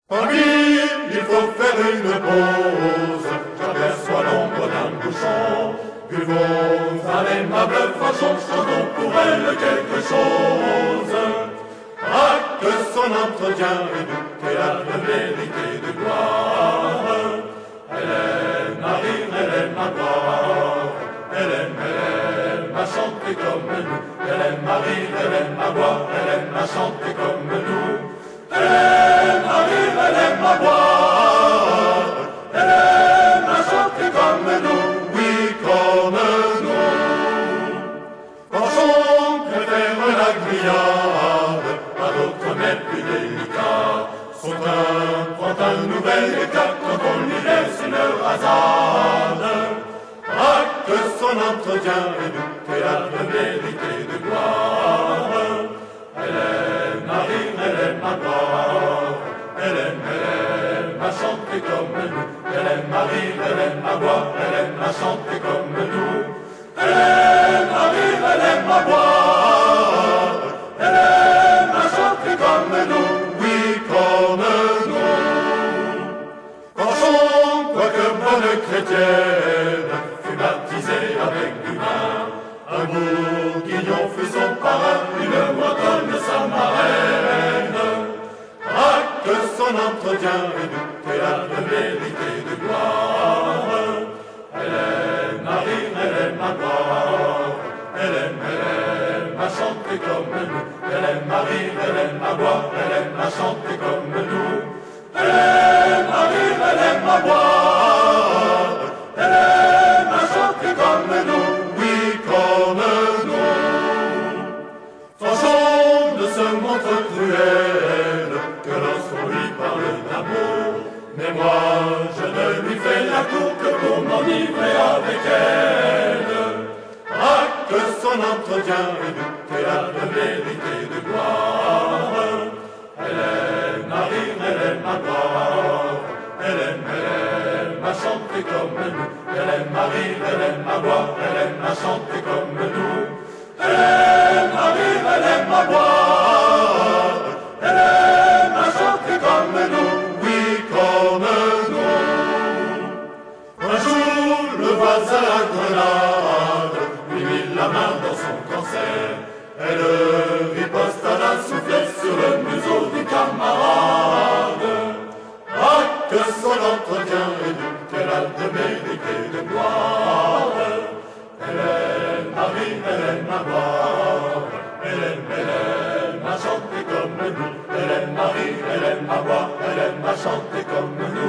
Ami, il faut faire une pause. J'aperçois l'ombre d'un bouchon. Buvons à l'aimable façon, chantons pour elle quelque chose. Ah, que son entretien est doux, qu'elle a de mérite et de gloire. Elle aime à rire, elle aime à boire. Elle aime à chanter comme nous. Elle aime à rire, elle aime à boire. Elle aime à chanter comme nous. Elle aime à rire, elle aime à boire. Elle aime à chanter comme nous, oui, comme nous. Penchons préfère la grillade à d'autres mais plus délicats. Son teint prend un nouvel éclat quand on lui laisse une rasade. Ah, que son entretien est doux, qu'elle a de mérite et de gloire. Elle aime à rire, elle aime à boire. Elle aime à chanter comme nous. Elle aime à rire, elle aime à boire. Elle aime à chanter comme nous. Elle aime à rire, elle aime à boire. Elle aime à chanter comme nous, oui, comme nous. Penchons, quoique bonne chrétienne, fut baptisée avec du vin. Un bourguignon fut son parrain, une bretonne sa marraine. Ah, que son entretien est doux, qu'elle a de mérite et de gloire. Elle aime à rire, elle aime à boire. Elle aime à chanter comme nous. Elle aime à rire, elle aime à boire. Elle aime à chanter comme nous. Elle aime à rire, elle aime à boire. Elle aime à chanter comme nous, oui, comme nous. Franchon de ce montre cruel que lorsqu'on lui parle d'amour. Mais moi, je ne lui fais la cour que pour m'enivrer avec elle. Ah, que son entretien est doux, qu'elle a de mérite et de gloire. Elle aime à rire, elle aime à boire. Elle aime à chanter comme nous. Elle aime à rire, elle aime à boire. Elle aime à chanter comme nous. Elle aime à rire, elle aime à boire. Elle aime à chanter comme nous, oui, comme nous. Un jour, le voisin à la grenade lui mit la main dans son cancer. Elle riposta d'un soufflet sur le museau du camarade. Ah, que son entretien est doux, qu'elle a de mérite et de gloire. Elle aime à rire, elle aime à boire. Elle aime à chanter comme nous. Elle aime à rire, elle aime à boire. Elle aime à chanter comme nous.